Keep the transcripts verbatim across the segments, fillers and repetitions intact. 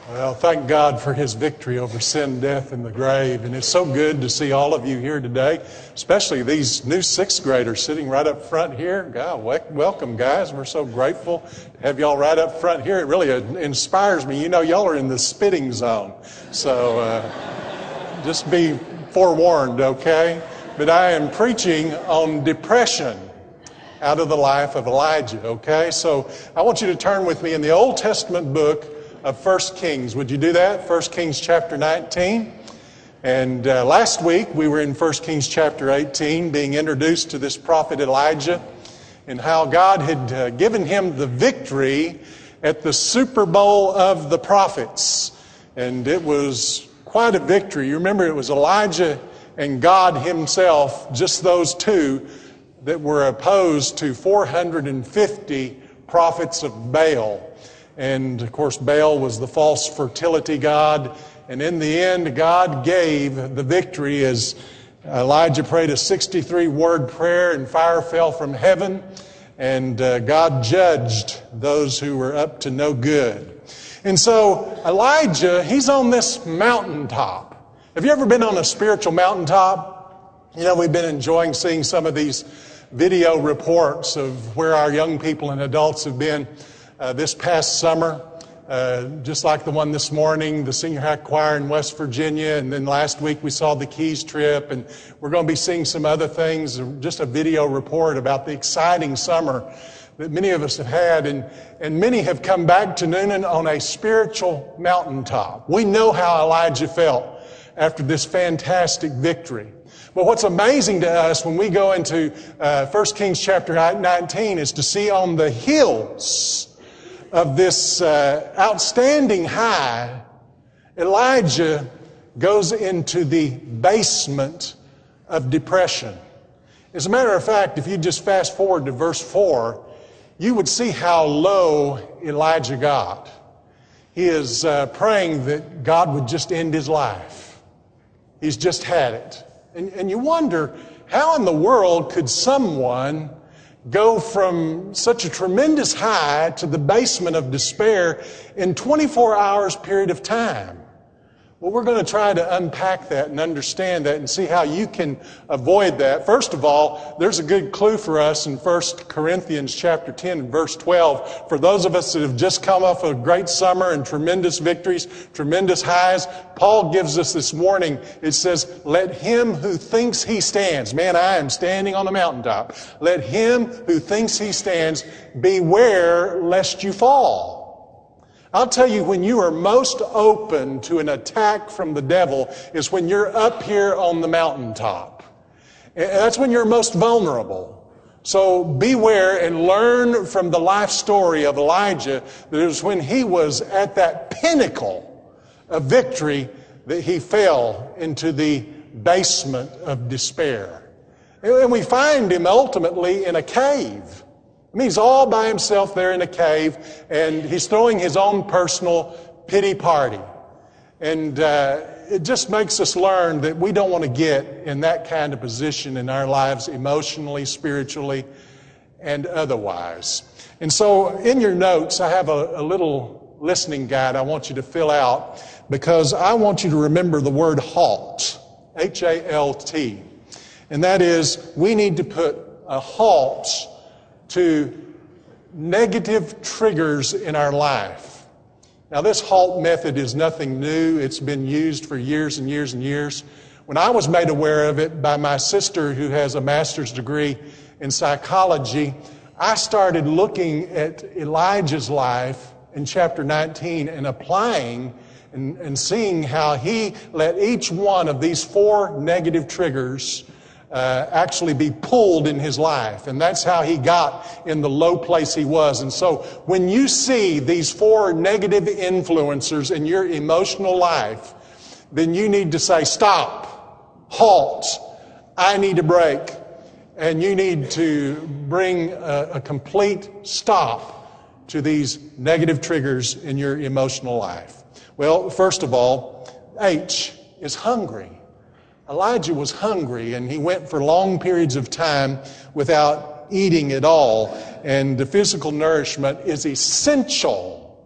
Well, thank God for His victory over sin, death, and the grave. And it's so good to see all of you here today, especially these new sixth graders sitting right up front here. God, welcome, guys. We're so grateful to have y'all right up front here. It really inspires me. You know, y'all are in the spitting zone. So uh, just be forewarned, okay? But I am preaching on depression out of the life of Elijah, okay? So I want you to turn with me in the Old Testament book of First Kings. Would you do that? First Kings chapter nineteen. And uh, last week we were in First Kings chapter eighteen being introduced to this prophet Elijah and how God had uh, given him the victory at the Super Bowl of the prophets. And it was quite a victory. You remember it was Elijah and God himself, just those two, that were opposed to four hundred fifty prophets of Baal. And, of course, Baal was the false fertility god. And in the end, God gave the victory as Elijah prayed a sixty-three word prayer and fire fell from heaven. And uh, God judged those who were up to no good. And so Elijah, he's on this mountaintop. Have you ever been on a spiritual mountaintop? You know, we've been enjoying seeing some of these video reports of where our young people and adults have been Uh, this past summer, uh, just like the one this morning, the Senior High Choir in West Virginia, and then last week we saw the Keys trip, and we're going to be seeing some other things, just a video report about the exciting summer that many of us have had, and, and many have come back to Newnan on a spiritual mountaintop. We know how Elijah felt after this fantastic victory. But what's amazing to us when we go into uh, First Kings chapter nineteen is to see on the hills of this uh, outstanding high, Elijah goes into the basement of depression. As a matter of fact, if you just fast forward to verse four, you would see how low Elijah got. He is uh, praying that God would just end his life. He's just had it. And, and you wonder, how in the world could someone go from such a tremendous high to the basement of despair in twenty-four hours period of time? Well, we're going to try to unpack that and understand that and see how you can avoid that. First of all, there's a good clue for us in First Corinthians chapter ten and verse twelve. For those of us that have just come off a great summer and tremendous victories, tremendous highs, Paul gives us this warning. It says, let him who thinks he stands, man, I am standing on the mountaintop. Let him who thinks he stands beware lest you fall. I'll tell you, when you are most open to an attack from the devil is when you're up here on the mountaintop. And that's when you're most vulnerable. So beware and learn from the life story of Elijah that it was when he was at that pinnacle of victory that he fell into the basement of despair. And we find him ultimately in a cave. I mean, he's all by himself there in a cave, and he's throwing his own personal pity party. And uh, it just makes us learn that we don't want to get in that kind of position in our lives emotionally, spiritually, and otherwise. And so in your notes, I have a, a little listening guide I want you to fill out because I want you to remember the word halt, H A L T. And that is, we need to put a halt to negative triggers in our life. Now, this HALT method is nothing new. It's been used for years and years and years. When I was made aware of it by my sister who has a master's degree in psychology, I started looking at Elijah's life in chapter nineteen and applying and, and seeing how he let each one of these four negative triggers Uh, actually be pulled in his life. And that's how he got in the low place he was. And so when you see these four negative influencers in your emotional life, then you need to say, stop, halt, I need a break. And you need to bring a, a complete stop to these negative triggers in your emotional life. Well, first of all, H is hungry. Elijah was hungry, and he went for long periods of time without eating at all. And the physical nourishment is essential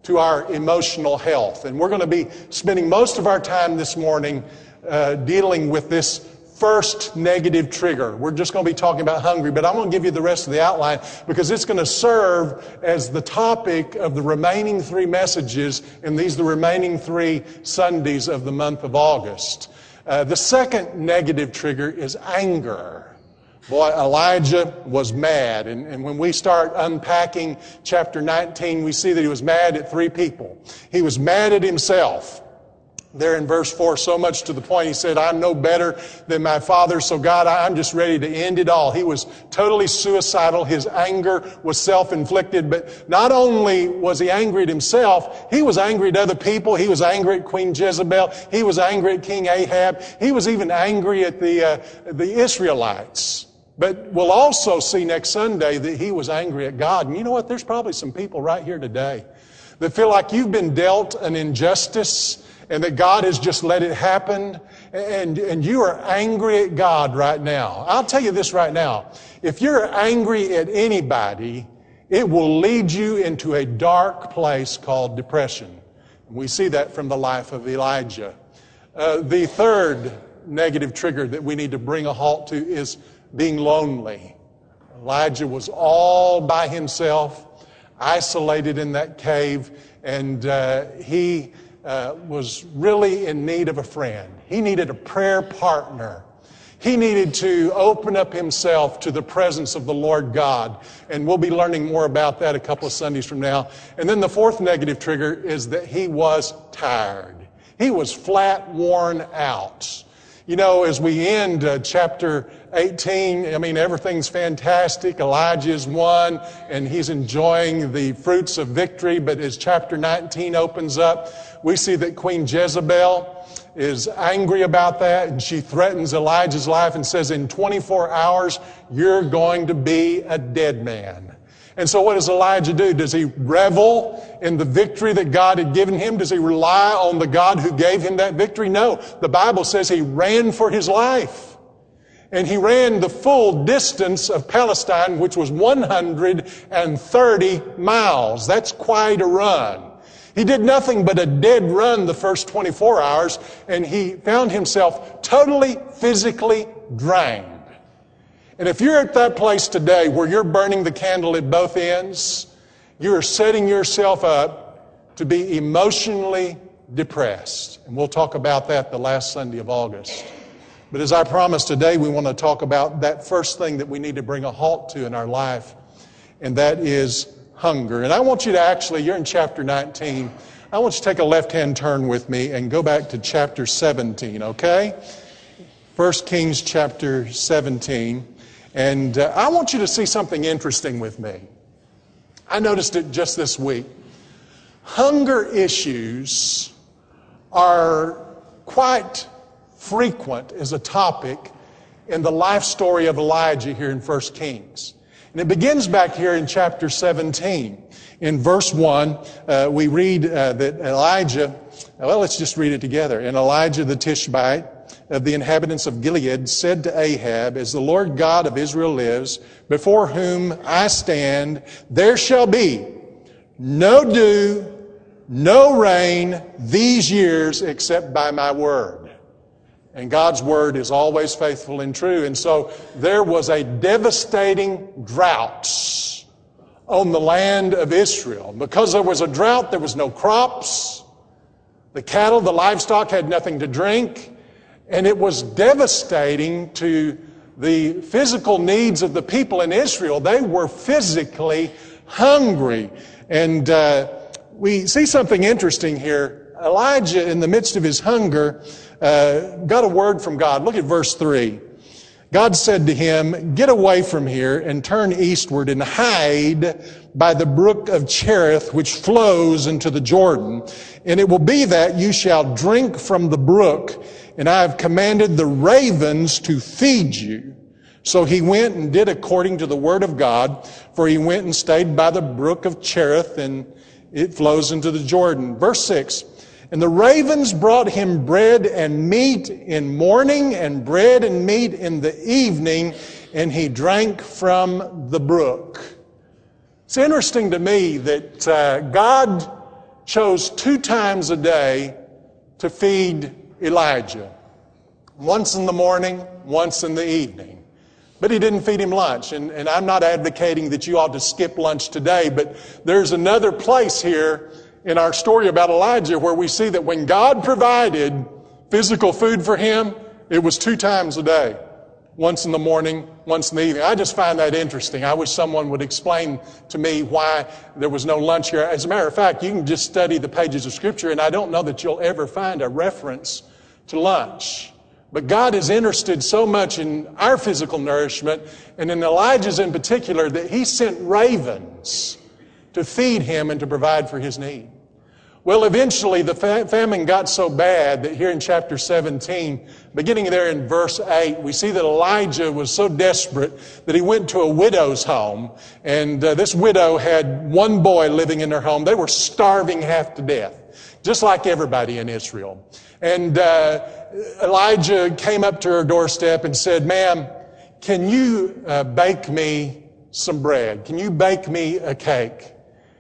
to our emotional health. And we're going to be spending most of our time this morning uh, dealing with this first negative trigger. We're just going to be talking about hungry, but I'm going to give you the rest of the outline because it's going to serve as the topic of the remaining three messages in these the remaining three Sundays of the month of August. Uh, the second negative trigger is anger. Boy, Elijah was mad. And, and when we start unpacking chapter nineteen, we see that he was mad at three people. He was mad at himself. There in verse four, so much to the point, he said, I'm no better than my father, so God, I'm just ready to end it all. He was totally suicidal. His anger was self-inflicted. But not only was he angry at himself, he was angry at other people. He was angry at Queen Jezebel. He was angry at King Ahab. He was even angry at the, uh, the Israelites. But we'll also see next Sunday that he was angry at God. And you know what? There's probably some people right here today that feel like you've been dealt an injustice and that God has just let it happen. And, and you are angry at God right now. I'll tell you this right now. If you're angry at anybody, it will lead you into a dark place called depression. We see that from the life of Elijah. Uh, the third negative trigger that we need to bring a halt to is being lonely. Elijah was all by himself, isolated in that cave, and uh, he uh, was really in need of a friend. He needed a prayer partner. He needed to open up himself to the presence of the Lord God. And we'll be learning more about that a couple of Sundays from now. And then the fourth negative trigger is that he was tired. He was flat worn out. You know, as we end uh, chapter eighteen, I mean, everything's fantastic. Elijah's won, and he's enjoying the fruits of victory. But as chapter nineteen opens up, we see that Queen Jezebel is angry about that, and she threatens Elijah's life and says, in twenty-four hours, you're going to be a dead man. And so what does Elijah do? Does he revel in the victory that God had given him? Does he rely on the God who gave him that victory? No. The Bible says he ran for his life. And he ran the full distance of Palestine, which was one hundred thirty miles. That's quite a run. He did nothing but a dead run the first twenty-four hours, and he found himself totally physically drained. And if you're at that place today where you're burning the candle at both ends, you're setting yourself up to be emotionally depressed. And we'll talk about that the last Sunday of August. But as I promised today, we want to talk about that first thing that we need to bring a halt to in our life, and that is hunger. And I want you to actually, you're in chapter nineteen, I want you to take a left-hand turn with me and go back to chapter seventeen, okay? First Kings chapter seventeen. And uh, I want you to see something interesting with me. I noticed it just this week. Hunger issues are quite frequent as a topic in the life story of Elijah here in First Kings. And it begins back here in chapter seventeen. In verse one, uh, we read uh, that Elijah, well, let's just read it together. And Elijah the Tishbite of the inhabitants of Gilead said to Ahab, as the Lord God of Israel lives, before whom I stand, there shall be no dew, no rain these years except by my word. And God's word is always faithful and true. And so there was a devastating drought on the land of Israel. Because there was a drought, there was no crops. The cattle, the livestock had nothing to drink. And it was devastating to the physical needs of the people in Israel. They were physically hungry. And uh, we see something interesting here. Elijah, in the midst of his hunger, uh, got a word from God. Look at verse three. God said to him, get away from here and turn eastward and hide by the brook of Cherith, which flows into the Jordan. And it will be that you shall drink from the brook, and I have commanded the ravens to feed you. So he went and did according to the word of God, for he went and stayed by the brook of Cherith, and it flows into the Jordan. Verse six, and the ravens brought him bread and meat in morning, and bread and meat in the evening, and he drank from the brook. It's interesting to me that uh, God chose two times a day to feed Elijah. Once in the morning, once in the evening. But he didn't feed him lunch. And, and I'm not advocating that you ought to skip lunch today, but there's another place here in our story about Elijah where we see that when God provided physical food for him, it was two times a day. Once in the morning, once in the evening. I just find that interesting. I wish someone would explain to me why there was no lunch here. As a matter of fact, you can just study the pages of Scripture, and I don't know that you'll ever find a reference to lunch. But God is interested so much in our physical nourishment, and in Elijah's in particular, that he sent ravens to feed him and to provide for his need. Well, eventually the famine got so bad that here in chapter seventeen, beginning there in verse eight, we see that Elijah was so desperate that he went to a widow's home. And uh, this widow had one boy living in her home. They were starving half to death, just like everybody in Israel. And uh, Elijah came up to her doorstep and said, "Ma'am, can you uh, bake me some bread? Can you bake me a cake?"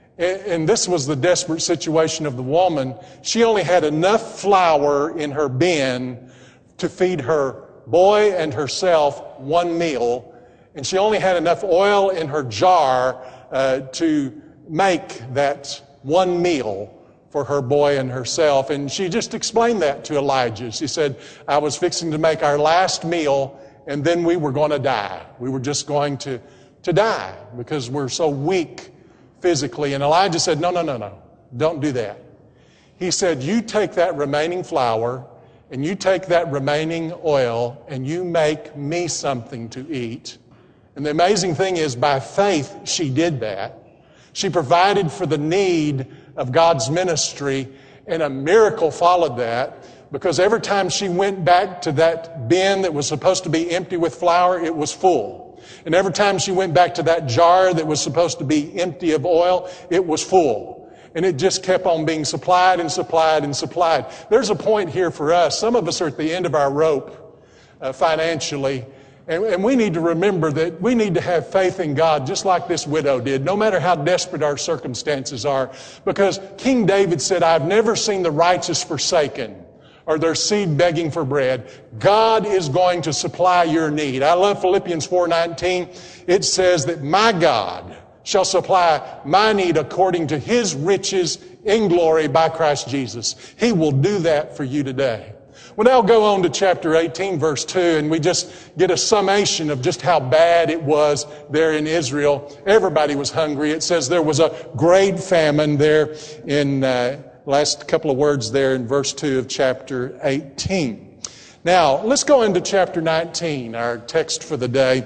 And this was the desperate situation of the woman. She only had enough flour in her bin to feed her boy and herself one meal. And she only had enough oil in her jar uh, to make that one meal for her boy and herself. And she just explained that to Elijah. She said, "I was fixing to make our last meal, and then we were going to die. We were just going to, to die because we're so weak physically." And Elijah said, no, no, no, no, don't do that. He said, "You take that remaining flour and you take that remaining oil and you make me something to eat." And the amazing thing is, by faith, she did that. She provided for the need of God's ministry, and a miracle followed that, because every time she went back to that bin that was supposed to be empty with flour, it was full. And every time she went back to that jar that was supposed to be empty of oil, it was full. And it just kept on being supplied and supplied and supplied. There's a point here for us. Some of us are at the end of our rope uh, financially. And, and we need to remember that we need to have faith in God just like this widow did, no matter how desperate our circumstances are. Because King David said, "I've never seen the righteous forsaken, or their seed begging for bread." God is going to supply your need. I love Philippians four nineteen. It says that my God shall supply my need according to His riches in glory by Christ Jesus. He will do that for you today. Well, now go on to chapter eighteen, verse two, and we just get a summation of just how bad it was there in Israel. Everybody was hungry. It says there was a great famine there in uh, last couple of words there in verse two of chapter eighteen. Now, let's go into chapter nineteen, our text for the day.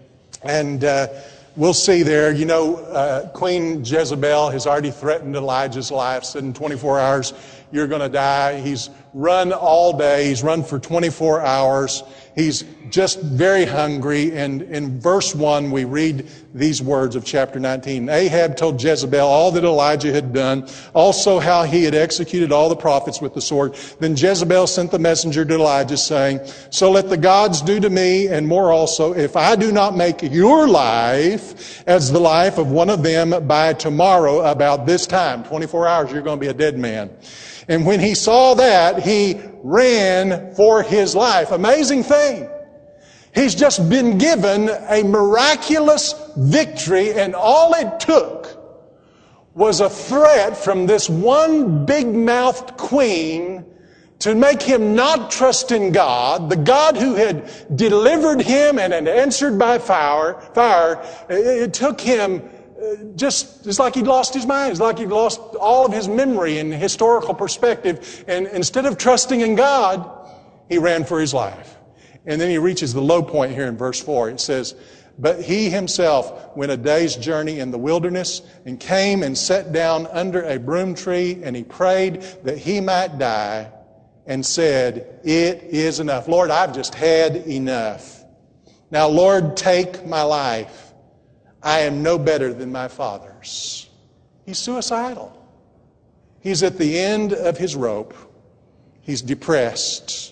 And uh, we'll see there, you know, uh, Queen Jezebel has already threatened Elijah's life, said in twenty-four hours, you're going to die. He's run all day. He's run for twenty-four hours. He's just very hungry. And in verse one, we read these words of chapter nineteen. Ahab told Jezebel all that Elijah had done, also how he had executed all the prophets with the sword. Then Jezebel sent the messenger to Elijah, saying, "So let the gods do to me, and more also, if I do not make your life as the life of one of them by tomorrow about this time." twenty-four hours, you're going to be a dead man. And when he saw that, he ran for his life. Amazing thing. He's just been given a miraculous victory, and all it took was a threat from this one big-mouthed queen to make him not trust in God, the God who had delivered him and had answered by fire. Fire. It took him just, it's like he'd lost his mind. It's like he'd lost all of his memory and historical perspective. And instead of trusting in God, he ran for his life. And then he reaches the low point here in verse four. It says, "But he himself went a day's journey in the wilderness and came and sat down under a broom tree, and he prayed that he might die and said, 'It is enough. Lord, I've just had enough. Now, Lord, take my life. I am no better than my fathers.'" He's suicidal. He's at the end of his rope. He's depressed.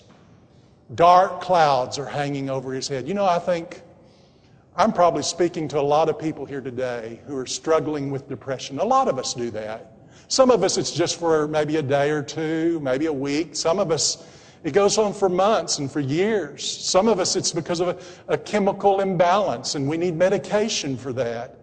Dark clouds are hanging over his head. You know, I think I'm probably speaking to a lot of people here today who are struggling with depression. A lot of us do that. Some of us, it's just for maybe a day or two, maybe a week. Some of us, it goes on for months and for years. Some of us, it's because of a, a chemical imbalance, and we need medication for that.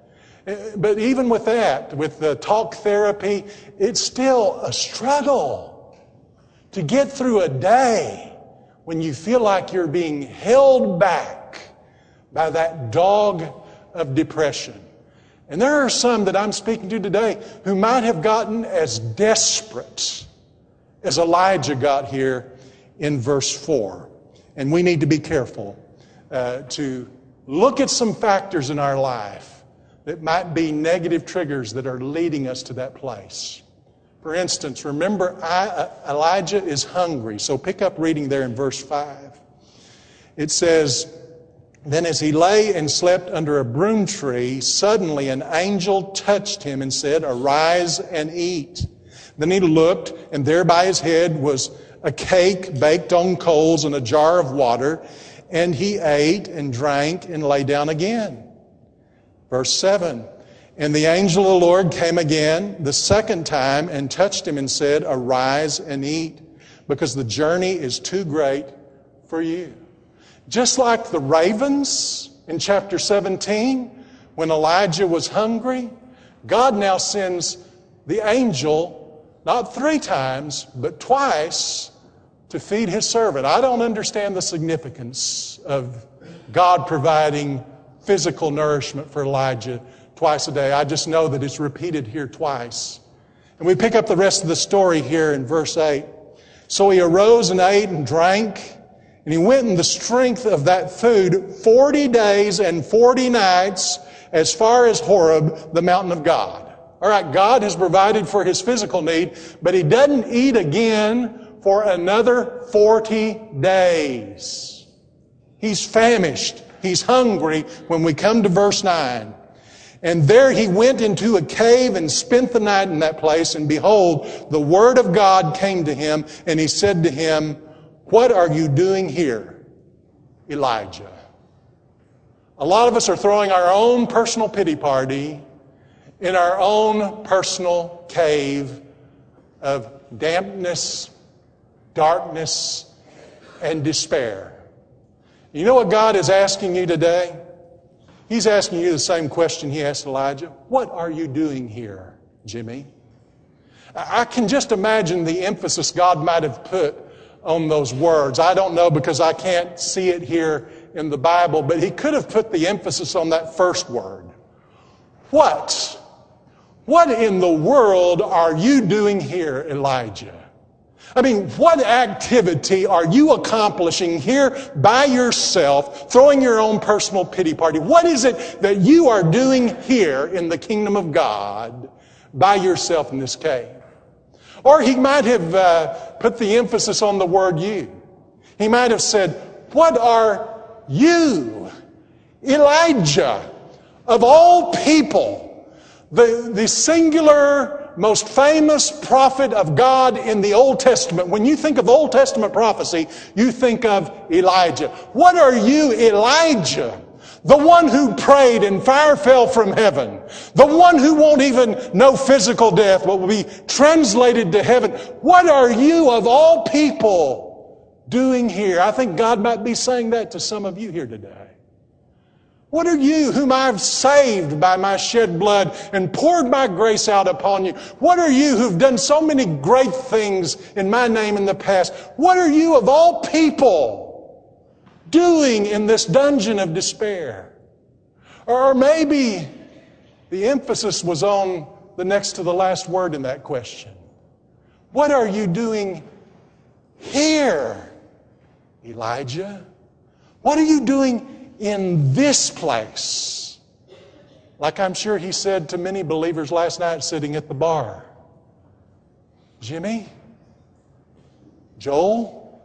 But even with that, with the talk therapy, it's still a struggle to get through a day when you feel like you're being held back by that dog of depression. And there are some that I'm speaking to today who might have gotten as desperate as Elijah got here in verse four. And we need to be careful uh, to look at some factors in our life that might be negative triggers that are leading us to that place. For instance, remember I, uh, Elijah is hungry. So pick up reading there in verse five. It says, "Then as he lay and slept under a broom tree, suddenly an angel touched him and said, 'Arise and eat.' Then he looked, and there by his head was a cake baked on coals and a jar of water. And he ate and drank and lay down again." Verse seven, "And the angel of the Lord came again the second time and touched him and said, 'Arise and eat, because the journey is too great for you.'" Just like the ravens in chapter seventeen, when Elijah was hungry, God now sends the angel, not three times, but twice, to feed his servant. I don't understand the significance of God providing physical nourishment for Elijah twice a day. I just know that it's repeated here twice. And we pick up the rest of the story here in verse eight. "So he arose and ate and drank, and he went in the strength of that food forty days and forty nights as far as Horeb, the mountain of God." All right, God has provided for his physical need, but he doesn't eat again for another forty days. He's famished. He's hungry when we come to verse nine. "And there he went into a cave and spent the night in that place. And behold, the word of God came to him, and he said to him, 'What are you doing here, Elijah?'" A lot of us are throwing our own personal pity party in our own personal cave of dampness, darkness, and despair. You know what God is asking you today? He's asking you the same question he asked Elijah. What are you doing here, Jimmy? I can just imagine the emphasis God might have put on those words. I don't know because I can't see it here in the Bible, but he could have put the emphasis on that first word. What? What in the world are you doing here, Elijah? I mean, what activity are you accomplishing here by yourself, throwing your own personal pity party? What is it that you are doing here in the kingdom of God by yourself in this cave? Or he might have uh, put the emphasis on the word you. He might have said, what are you, Elijah, of all people, the, the singular most famous prophet of God in the Old Testament? When you think of Old Testament prophecy, you think of Elijah. What are you, Elijah? The one who prayed and fire fell from heaven. The one who won't even know physical death, but will be translated to heaven. What are you of all people doing here? I think God might be saying that to some of you here today. What are you whom I've saved by my shed blood and poured my grace out upon you? What are you who've done so many great things in my name in the past? What are you of all people doing in this dungeon of despair? Or maybe the emphasis was on the next to the last word in that question. What are you doing here, Elijah? What are you doing in this place? Like I'm sure he said to many believers last night sitting at the bar. Jimmy? Joel?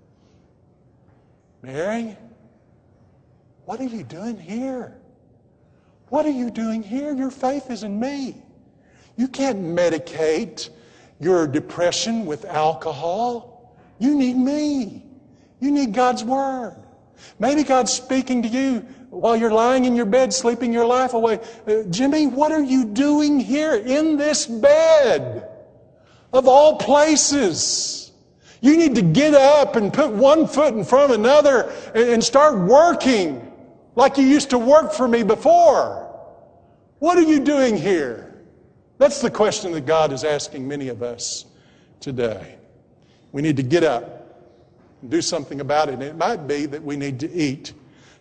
Mary? What are you doing here? What are you doing here? Your faith is in me. You can't medicate your depression with alcohol. You need me. You need God's Word. Maybe God's speaking to you while you're lying in your bed sleeping your life away. Uh, Jimmy, what are you doing here in this bed? Of all places. You need to get up and put one foot in front of another and, and start working like you used to work for me before. What are you doing here? That's the question that God is asking many of us today. We need to get up and do something about it. And it might be that we need to eat.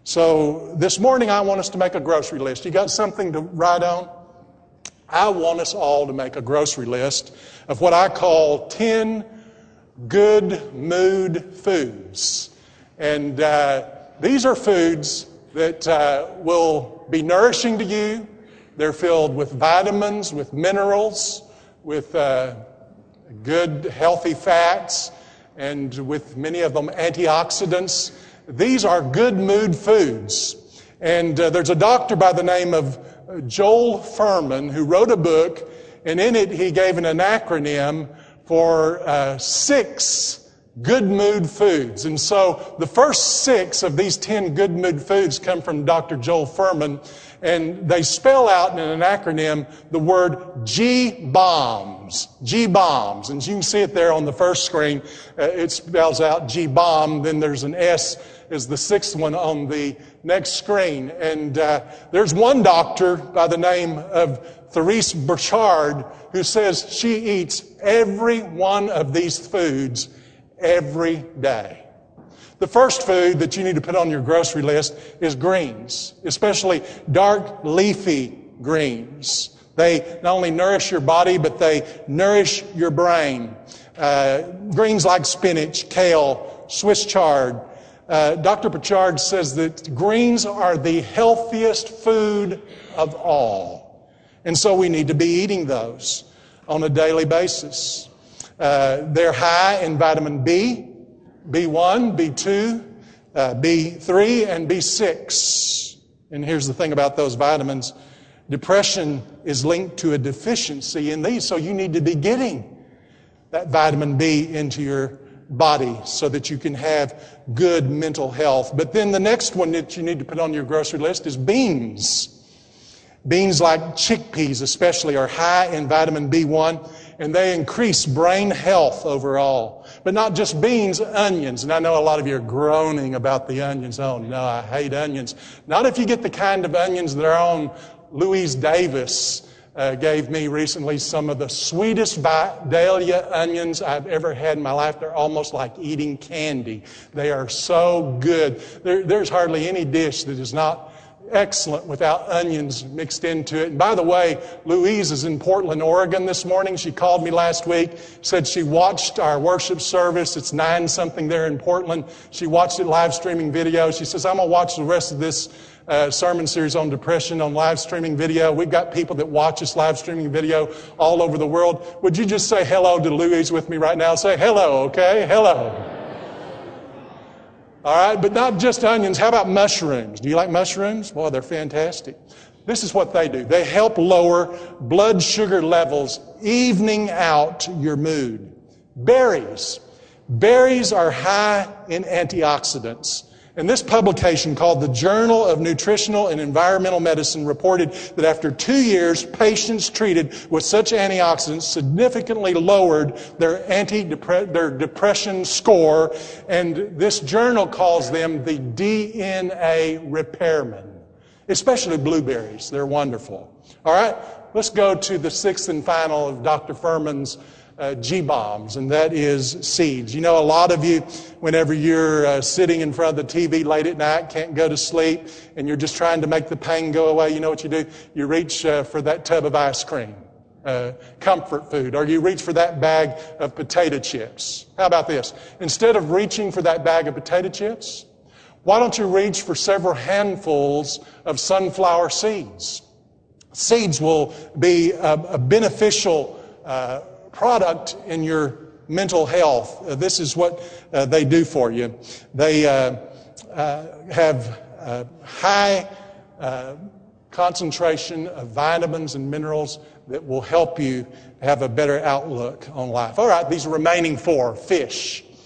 So this morning I want us to make a grocery list. You got something to write on? I want us all to make a grocery list of what I call ten good mood foods. And uh, these are foods that uh, will be nourishing to you. They're filled with vitamins, with minerals, with uh, good healthy fats, and with many of them antioxidants. These are good mood foods. And uh, there's a doctor by the name of Joel Fuhrman who wrote a book, and in it he gave an acronym for uh, six good mood foods. And so the first six of these ten good mood foods come from Doctor Joel Fuhrman, and they spell out in an acronym the word G-BOMBS. G-BOMBS. And you can see it there on the first screen. Uh, it spells out G-BOMB. Then there's an S is the sixth one on the next screen. And uh, there's one doctor by the name of Therese Burchard who says she eats every one of these foods every day. The first food that you need to put on your grocery list is greens, especially dark leafy greens. They not only nourish your body, but they nourish your brain. Uh, greens like spinach, kale, Swiss chard. Uh, Doctor Burchard says that greens are the healthiest food of all. And so we need to be eating those on a daily basis. Uh, they're high in vitamin B, B one, B two, uh, B three, and B six. And here's the thing about those vitamins. Depression is linked to a deficiency in these, so you need to be getting that vitamin B into your body so that you can have good mental health. But then the next one that you need to put on your grocery list is beans. Beans like chickpeas especially are high in vitamin B one, and they increase brain health overall. But not just beans, onions. And I know a lot of you are groaning about the onions. Oh no, I hate onions. Not if you get the kind of onions that our own Louise Davis uh, gave me recently. Some of the sweetest Vidalia onions I've ever had in my life. They're almost like eating candy. They are so good. There, there's hardly any dish that is not excellent without onions mixed into it. And by the way, Louise is in Portland, Oregon this morning. She called me last week, said she watched our worship service. It's nine something there in Portland. She watched it live streaming video. She says, I'm going to watch the rest of this uh, sermon series on depression on live streaming video. We've got people that watch this live streaming video all over the world. Would you just say hello to Louise with me right now? Say hello, okay? Hello. All right, but not just onions. How about mushrooms? Do you like mushrooms? Well, they're fantastic. This is what they do. They help lower blood sugar levels, evening out your mood. Berries. Berries are high in antioxidants. And this publication called the Journal of Nutritional and Environmental Medicine reported that after two years, patients treated with such antioxidants significantly lowered their anti-depre- their depression score. And this journal calls them the D N A repairmen, especially blueberries. They're wonderful. All right, let's go to the sixth and final of Doctor Fuhrman's Uh, G-BOMBS, and that is seeds. You know, a lot of you, whenever you're uh, sitting in front of the T V late at night, can't go to sleep, and you're just trying to make the pain go away, you know what you do? You reach uh, for that tub of ice cream, uh, comfort food, or you reach for that bag of potato chips. How about this? Instead of reaching for that bag of potato chips, why don't you reach for several handfuls of sunflower seeds? Seeds will be a, a beneficial uh, product in your mental health. Uh, this is what uh, they do for you. They uh, uh, have uh, high uh, concentration of vitamins and minerals that will help you have a better outlook on life. All right, these remaining four, fish.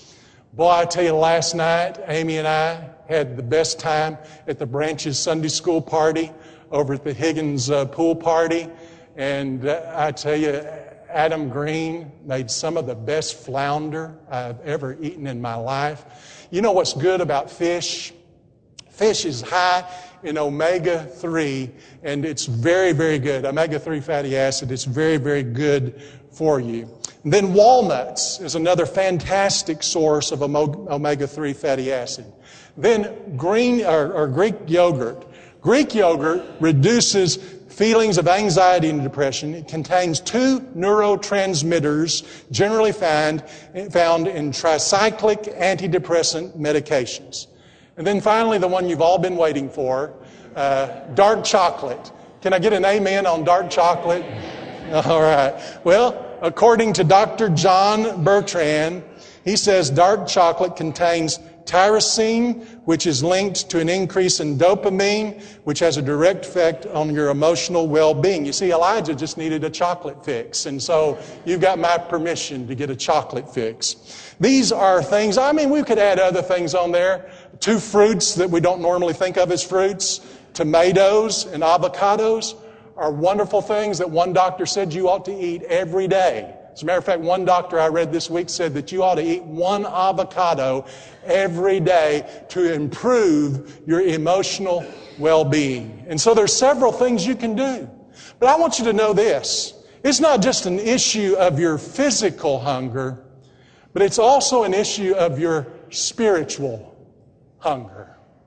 Boy, I tell you, last night, Amy and I had the best time at the Branches Sunday School party over at the Higgins uh, pool party. And uh, I tell you, Adam Green made some of the best flounder I've ever eaten in my life. You know what's good about fish? Fish is high in omega three, and it's very, very good. omega three fatty acid, it's very, very good for you. And then walnuts is another fantastic source of omega three fatty acid. Then green or, or Greek yogurt. Greek yogurt reduces feelings of anxiety and depression. It contains two neurotransmitters generally find, found in tricyclic antidepressant medications. And then finally, the one you've all been waiting for, uh, dark chocolate. Can I get an amen on dark chocolate? All right. Well, according to Doctor John Bertrand, he says dark chocolate contains tyrosine, which is linked to an increase in dopamine, which has a direct effect on your emotional well-being. You see, Elijah just needed a chocolate fix, and so you've got my permission to get a chocolate fix. These are things, I mean, we could add other things on there. Two fruits that we don't normally think of as fruits, tomatoes and avocados, are wonderful things that one doctor said you ought to eat every day. As a matter of fact, one doctor I read this week said that you ought to eat one avocado every day to improve your emotional well-being. And so there's several things you can do. But I want you to know this. It's not just an issue of your physical hunger, but it's also an issue of your spiritual hunger.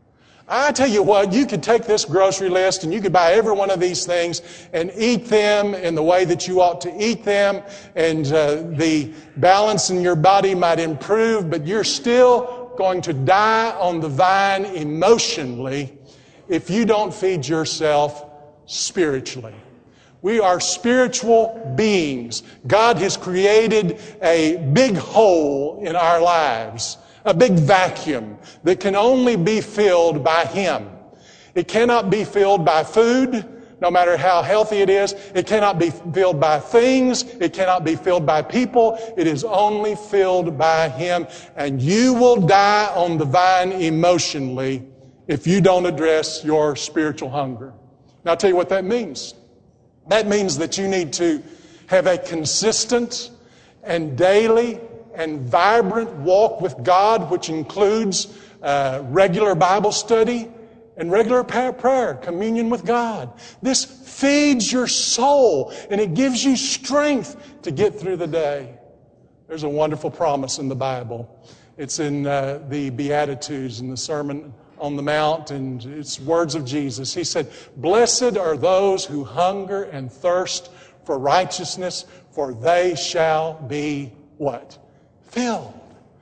I tell you what, you could take this grocery list and you could buy every one of these things and eat them in the way that you ought to eat them, and uh, the balance in your body might improve, but you're still going to die on the vine emotionally if you don't feed yourself spiritually. We are spiritual beings. God has created a big hole in our lives, a big vacuum that can only be filled by Him. It cannot be filled by food, no matter how healthy it is. It cannot be filled by things. It cannot be filled by people. It is only filled by Him. And you will die on the vine emotionally if you don't address your spiritual hunger. Now, I'll tell you what that means. That means that you need to have a consistent and daily and vibrant walk with God, which includes uh, regular Bible study and regular prayer, communion with God. This feeds your soul, and it gives you strength to get through the day. There's a wonderful promise in the Bible. It's in uh, the Beatitudes and the Sermon on the Mount, and it's words of Jesus. He said, "Blessed are those who hunger and thirst for righteousness, for they shall be" what? Filled.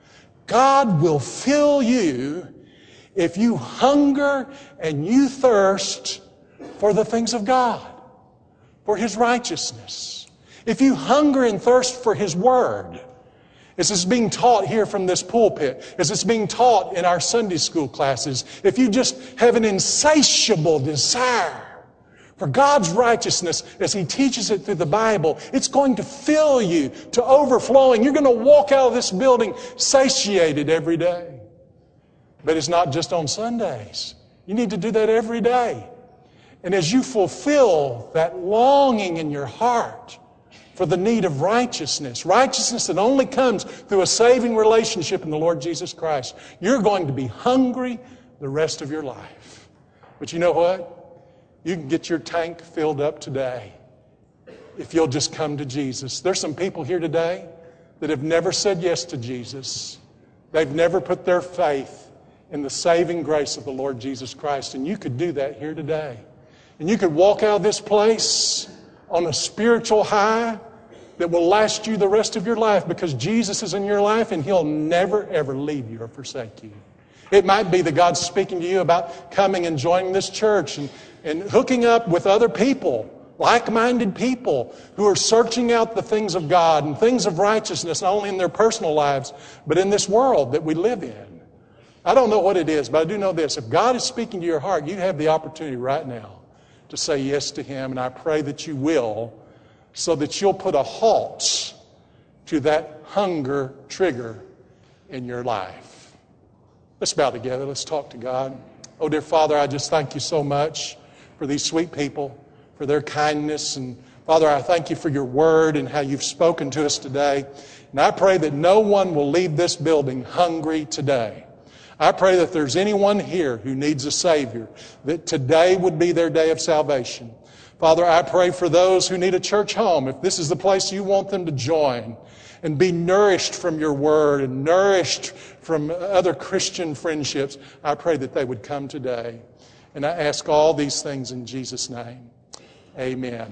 God will fill you if you hunger and you thirst for the things of God, for His righteousness. If you hunger and thirst for His Word, as it's being taught here from this pulpit, as it's being taught in our Sunday school classes, if you just have an insatiable desire for God's righteousness as He teaches it through the Bible, it's going to fill you to overflowing. You're going to walk out of this building satiated every day. But it's not just on Sundays. You need to do that every day. And as you fulfill that longing in your heart for the need of righteousness, righteousness that only comes through a saving relationship in the Lord Jesus Christ, you're going to be hungry the rest of your life. But you know what? You can get your tank filled up today if you'll just come to Jesus. There's some people here today that have never said yes to Jesus. They've never put their faith in the saving grace of the Lord Jesus Christ. And you could do that here today. And you could walk out of this place on a spiritual high that will last you the rest of your life, because Jesus is in your life and He'll never, ever leave you or forsake you. It might be that God's speaking to you about coming and joining this church and, and hooking up with other people, like-minded people who are searching out the things of God and things of righteousness, not only in their personal lives, but in this world that we live in. I don't know what it is, but I do know this. If God is speaking to your heart, you have the opportunity right now to say yes to Him, and I pray that you will, so that you'll put a halt to that hunger trigger in your life. Let's bow together. Let's talk to God. Oh, dear Father, I just thank you so much for these sweet people, for their kindness. And Father, I thank you for your word and how you've spoken to us today. And I pray that no one will leave this building hungry today. I pray that there's anyone here who needs a Savior, that today would be their day of salvation. Father, I pray for those who need a church home, if this is the place you want them to join and be nourished from your word and nourished from other Christian friendships, I pray that they would come today. And I ask all these things in Jesus' name. Amen.